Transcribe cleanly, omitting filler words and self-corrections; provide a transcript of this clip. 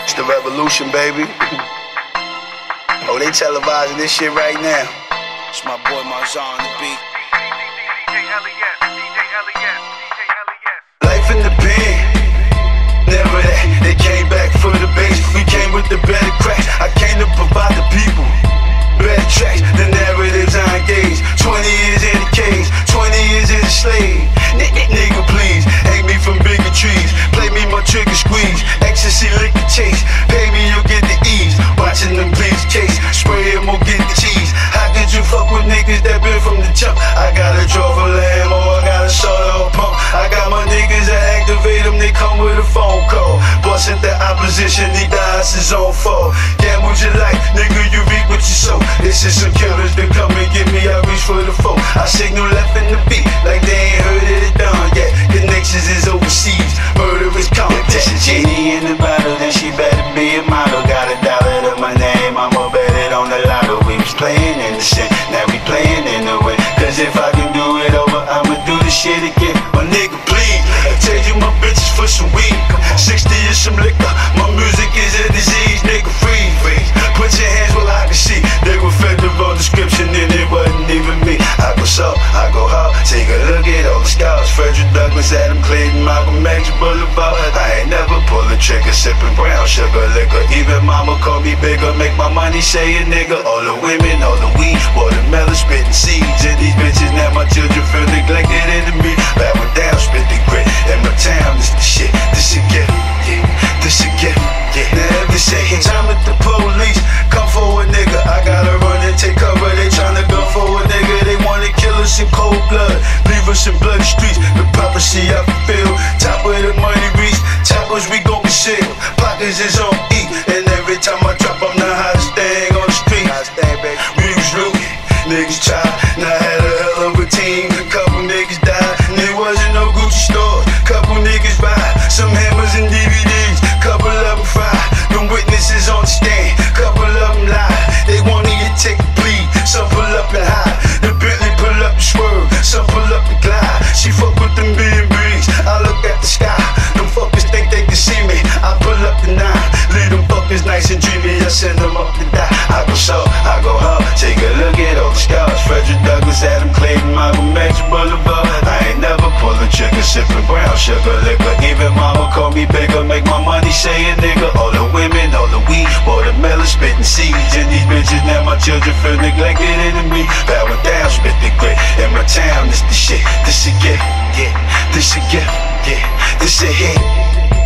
It's the revolution, baby. Oh, they televising this shit right now. It's my boy Marzon on the beat. Life in the pen, never that. They came back for the bass. We came with the better cracks. I came to provide the people better tracks. The narratives I engage. 20 years in the cage, 20 years as a slave. Nigga, please, hang me from bigger trees. Play me my trigger squeeze. Ecstasy, liquor chase. Pay me, you'll get the ease. Watching them please chase. Spray him or get the cheese. How could you fuck with niggas that been from the jump? I got a draw for lamb or I got a sawed-off pump. I got my niggas that activate them, they come with a phone call. Boss at the opposition, he dies his own fault. Gamble your life, nigga, you reap what you sow. This is some killers that come and get me, I reach for the foe. I signal left in the beat, like they ain't heard it done yet. Connections is overseas, murder is contact. Genie in the bottle, then she better be a model. Got $1 to my name, I'ma bet it on the lotto. We was playing in the sin, now we playing in the wind. Cause if I can do it over, I'ma do this shit again. My nigga, please, I tell you my bitches for some weed. 60 is some liquor, my music is a disease. Nigga, freeze, put your hands where I can see. They were fed the wrong description and it wasn't even me. I go soft, I go hard, take a look at all the scars. Frederick Douglass, Adam Clayton, Malcolm X, Boulevard. I ain't never pull a trigger, sipping brown sugar liquor. Even mama call me bigger, make my money say a nigga. All the women, all the weed, watermelon spitting seeds. And these bitches, now my children feel neglected in me. Bowing down, spit the grit. In my town, this the shit, this a gift, yeah, this a gift, yeah. Now every second time at the police come for a nigga, I gotta run and take cover. They tryna go for a nigga, they wanna kill us in cold blood, leave us in bloody streets. The prophecy I fulfill, top where the money reach, choppers we gon' be sealed, pockets is on E, and every time I drop I'm the hottest thing on the street. We was looking, niggas try, now I had a hell of a team. Couple niggas died, and there wasn't no Gucci stores. Couple niggas ride, some hammers and DVDs. Couple of them fry, them witnesses on the stand. Couple of them lie, they wanted you to take a plea. Some pull up and hide, the Bentley pull up and swerve. Some pull up and glide, she fuck with them B&Bs. I look at the sky, them fuckers think they can see me. I pull up the 9, leave them fuckers nice and dreamy. I send them up to die. I go soft, I go hard, take a look at all the scars. Frederick Douglass, Adam Clayton, Malcolm X, Boulevard. I ain't never pull a trigger, sipping brown sugar liquor. Even mama call me bigger, make my money say a nigga. All the women, all the weed, watermelon spitting seeds. And these bitches, now my children feel neglected in me. Bowing down, spit the grit. In my town, this the shit, this a gift, yeah, this a gift, yeah, this a hit.